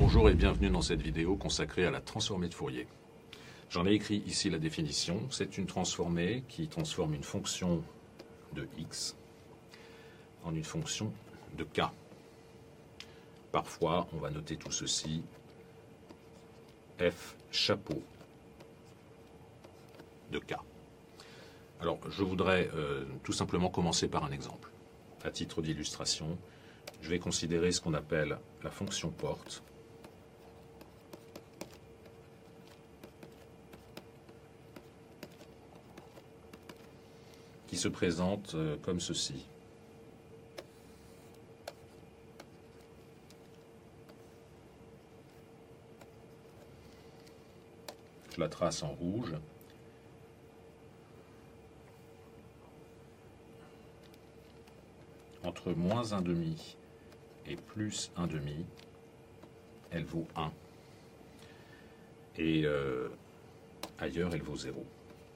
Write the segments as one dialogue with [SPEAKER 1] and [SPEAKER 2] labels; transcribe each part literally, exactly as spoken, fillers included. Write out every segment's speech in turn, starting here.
[SPEAKER 1] Bonjour et bienvenue dans cette vidéo consacrée à la transformée de Fourier. J'en ai écrit ici la définition. C'est une transformée qui transforme une fonction de x en une fonction de k. Parfois, on va noter tout ceci f chapeau de k. Alors, je voudrais euh, tout simplement commencer par un exemple. À titre d'illustration, je vais considérer ce qu'on appelle la fonction porte. Qui se présente euh, comme ceci. Je la trace en rouge. Entre moins un demi et plus un demi, elle vaut un. Et euh, ailleurs, elle vaut zéro.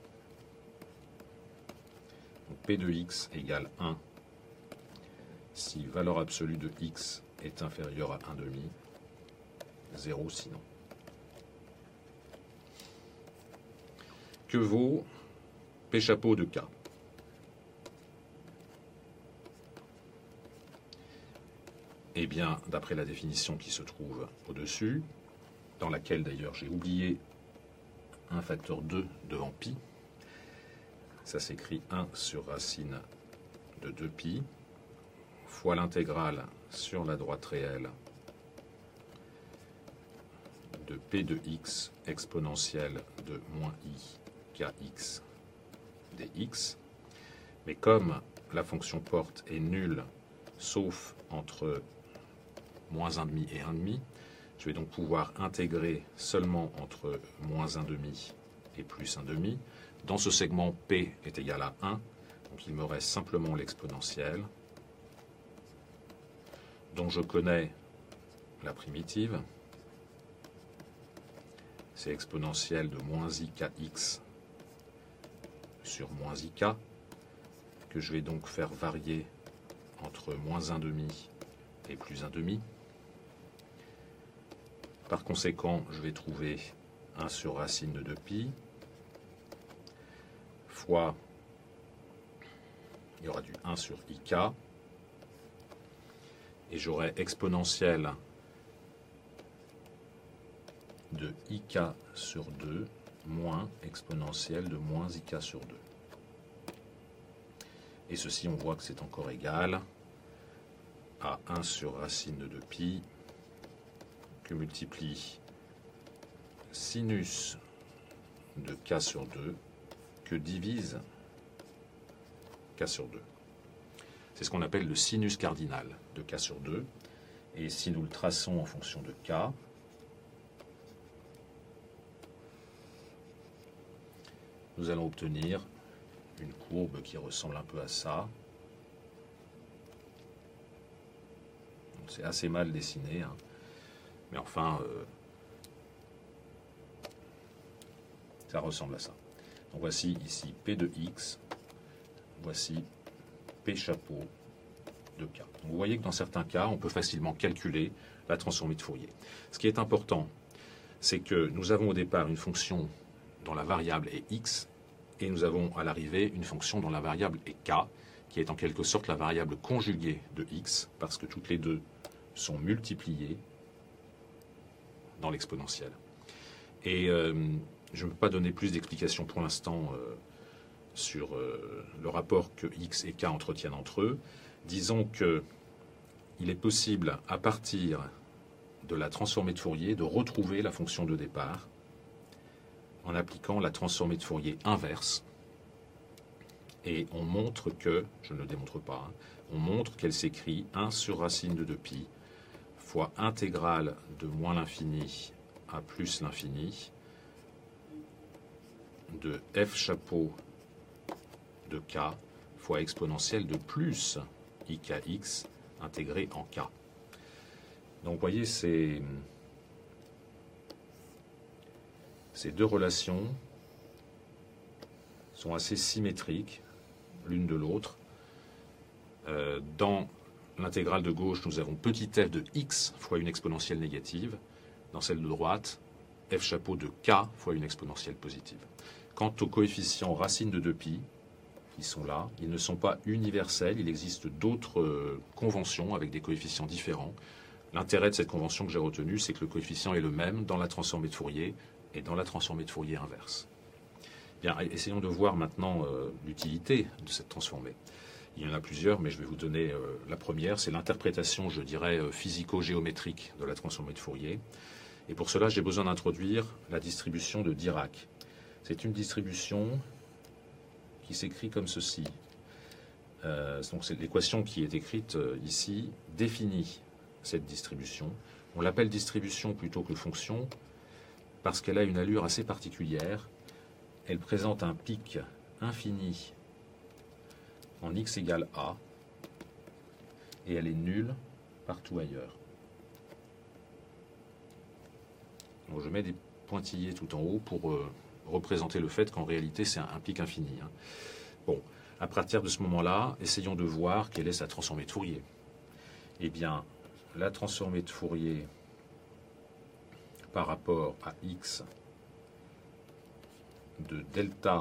[SPEAKER 1] Donc P de x égale un si valeur absolue de x est inférieure à un demi, zéro sinon. Que vaut P chapeau de k? Eh bien, d'après la définition qui se trouve au-dessus, dans laquelle d'ailleurs j'ai oublié un facteur deux devant pi, ça s'écrit un sur racine de deux pi, fois l'intégrale sur la droite réelle de P de x exponentielle de moins i kx dx. Mais comme la fonction porte est nulle, sauf entre moins un demi et un demi, je vais donc pouvoir intégrer seulement entre moins un demi et plus un demi. Dans ce segment, P est égal à un, donc il me reste simplement l'exponentielle, dont je connais la primitive. C'est exponentielle de moins i kx sur moins ik, que je vais donc faire varier entre moins un demi et plus un demi. Par conséquent, je vais trouver un sur racine de deux pi, fois, il y aura du un sur ik, et j'aurai exponentielle de ik sur deux moins exponentielle de moins ik sur deux. Et ceci, on voit que c'est encore égal à un sur racine de deux pi, que multiplie sinus de k sur deux, que divise k sur deux. C'est ce qu'on appelle le sinus cardinal de k sur deux. Et si nous le traçons en fonction de k, nous allons obtenir une courbe qui ressemble un peu à ça. C'est assez mal dessiné, hein. Mais enfin, euh, ça ressemble à ça. Donc voici ici P de x, voici P chapeau de k. Donc vous voyez que dans certains cas, on peut facilement calculer la transformée de Fourier. Ce qui est important, c'est que nous avons au départ une fonction dont la variable est x, et nous avons à l'arrivée une fonction dont la variable est k, qui est en quelque sorte la variable conjuguée de x, parce que toutes les deux sont multipliées dans l'exponentielle. Et euh, je ne peux pas donner plus d'explications pour l'instant euh, sur euh, le rapport que x et k entretiennent entre eux. Disons qu'il est possible, à partir de la transformée de Fourier, de retrouver la fonction de départ en appliquant la transformée de Fourier inverse. Et on montre que, je ne le démontre pas, hein, on montre qu'elle s'écrit un sur racine de deux pi fois intégrale de moins l'infini à plus l'infini de f chapeau de k fois exponentielle de plus ikx intégré en k. Donc vous voyez, ces, ces deux relations sont assez symétriques l'une de l'autre. Euh, dans l'intégrale de gauche, nous avons petit f de x fois une exponentielle négative. dans celle de droite, f chapeau de k fois une exponentielle positive. Quant aux coefficients racine de deux pi, qui sont là, ils ne sont pas universels, il existe d'autres euh, conventions avec des coefficients différents. L'intérêt de cette convention que j'ai retenue, c'est que le coefficient est le même dans la transformée de Fourier et dans la transformée de Fourier inverse. Bien, essayons de voir maintenant euh, l'utilité de cette transformée. Il y en a plusieurs, mais je vais vous donner euh, la première, c'est l'interprétation, je dirais, euh, physico-géométrique de la transformée de Fourier. Et pour cela, j'ai besoin d'introduire la distribution de Dirac. C'est une distribution qui s'écrit comme ceci. Euh, donc c'est l'équation qui est écrite euh, ici, définit cette distribution. On l'appelle distribution plutôt que fonction, parce qu'elle a une allure assez particulière. Elle présente un pic infini en x égale a, et elle est nulle partout ailleurs. Donc je mets des pointillés tout en haut pour euh, représenter le fait qu'en réalité c'est un, un pic infini. Hein. Bon, à partir de ce moment-là, essayons de voir quelle est sa transformée de Fourier. Eh bien, la transformée de Fourier par rapport à x de delta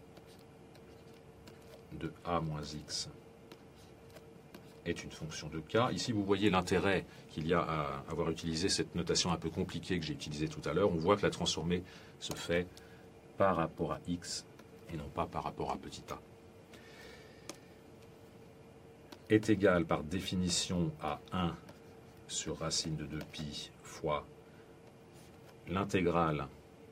[SPEAKER 1] de a moins x est une fonction de k. Ici, vous voyez l'intérêt qu'il y a à avoir utilisé cette notation un peu compliquée que j'ai utilisée tout à l'heure. On voit que la transformée se fait par rapport à x et non pas par rapport à petit a. Est égal par définition à un sur racine de deux pi fois l'intégrale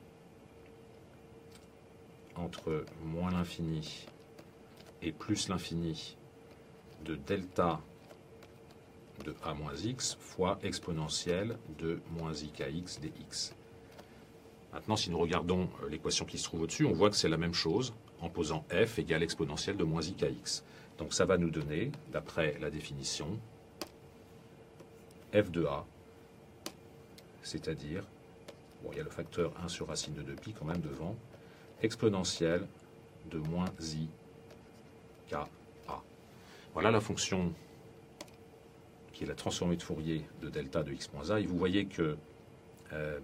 [SPEAKER 1] entre moins l'infini et plus l'infini de delta de a moins x fois exponentielle de moins I K X dx. Maintenant, si nous regardons l'équation qui se trouve au-dessus, on voit que c'est la même chose en posant f égale exponentielle de moins I K X. Donc ça va nous donner, d'après la définition, f de a, c'est-à-dire, bon, il y a le facteur un sur racine de deux pi quand même devant, exponentielle de moins I K A. Voilà la fonction qui est la transformée de Fourier de delta de x moins a. Et vous voyez que euh,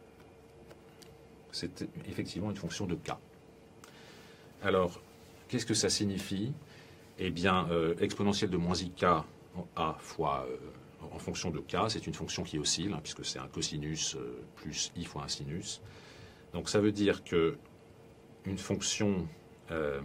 [SPEAKER 1] c'est effectivement une fonction de k. Alors, qu'est-ce que ça signifie? Eh bien, euh, exponentielle de moins I K A fois euh, en fonction de k, c'est une fonction qui oscille, hein, puisque c'est un cosinus euh, plus i fois un sinus. Donc ça veut dire que une fonction euh,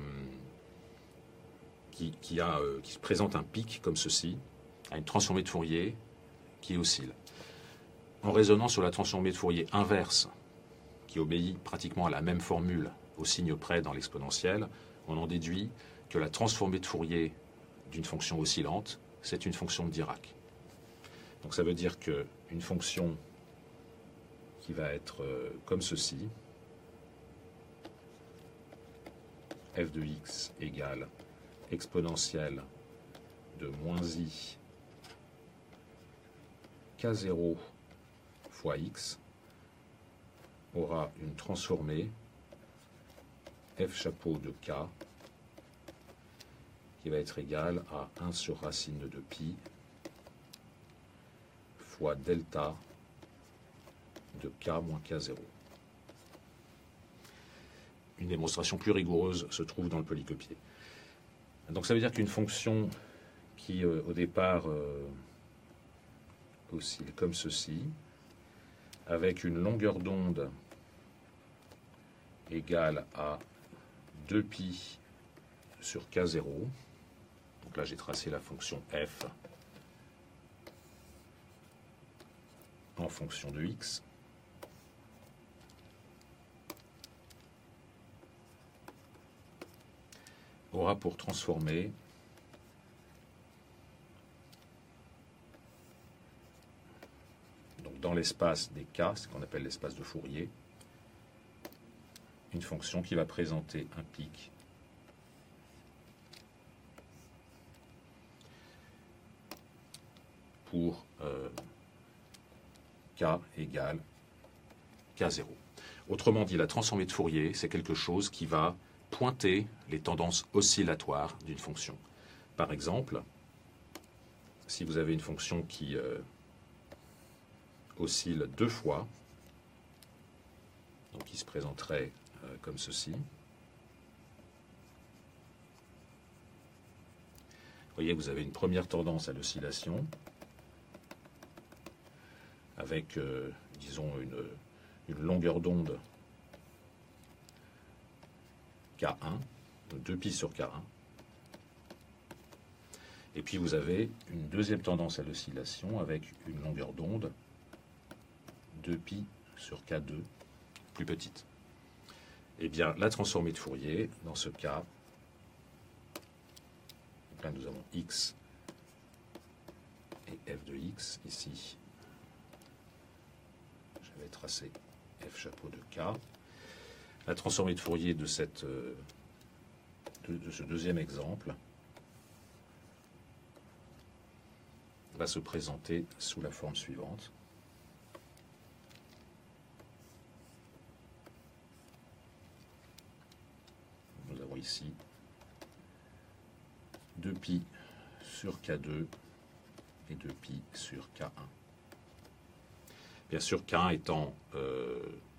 [SPEAKER 1] qui, qui, a, euh, qui présente un pic comme ceci, a une transformée de Fourier qui oscille. En raisonnant sur la transformée de Fourier inverse, qui obéit pratiquement à la même formule au signe près dans l'exponentielle, on en déduit que la transformée de Fourier d'une fonction oscillante, c'est une fonction de Dirac. Donc ça veut dire qu'une fonction qui va être euh, comme ceci, f de x égale exponentielle de moins i k zéro fois x aura une transformée f chapeau de k qui va être égale à un sur racine de deux pi fois delta de k moins k zéro. Une démonstration plus rigoureuse se trouve dans le polycopié. Donc ça veut dire qu'une fonction qui euh, au départ euh, oscille comme ceci, avec une longueur d'onde égale à deux pi sur k zéro, donc là j'ai tracé la fonction f en fonction de x, aura pour transformer donc dans l'espace des k, ce qu'on appelle l'espace de Fourier, une fonction qui va présenter un pic pour euh, k égale k zéro. Autrement dit, la transformée de Fourier, c'est quelque chose qui va pointer les tendances oscillatoires d'une fonction. Par exemple, si vous avez une fonction qui euh, oscille deux fois. Donc il se présenterait euh, comme ceci. Vous voyez, vous avez une première tendance à l'oscillation avec, euh, disons, une, une longueur d'onde K un, deux pi sur K un. Et puis vous avez une deuxième tendance à l'oscillation avec une longueur d'onde deux pi sur K deux, plus petite. Eh bien, la transformée de Fourier, dans ce cas, donc là nous avons x et f de x. Ici, je vais tracer f chapeau de K. La transformée de Fourier de, cette, de, de ce deuxième exemple va se présenter sous la forme suivante. Nous avons ici deux pi sur K deux et deux pi sur K un. Bien sûr, K un étant euh,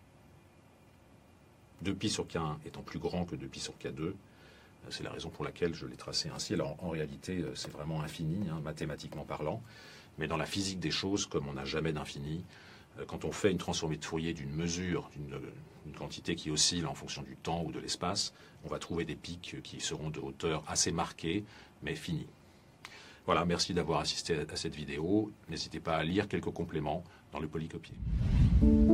[SPEAKER 1] deux pi sur K un étant plus grand que deux pi sur K deux, c'est la raison pour laquelle je l'ai tracé ainsi. Alors en réalité, c'est vraiment infini, hein, mathématiquement parlant, mais dans la physique des choses, comme on n'a jamais d'infini, quand on fait une transformée de Fourier d'une mesure, d'une quantité qui oscille en fonction du temps ou de l'espace, on va trouver des pics qui seront de hauteur assez marquée, mais finis. Voilà, merci d'avoir assisté à cette vidéo. N'hésitez pas à lire quelques compléments dans le polycopier.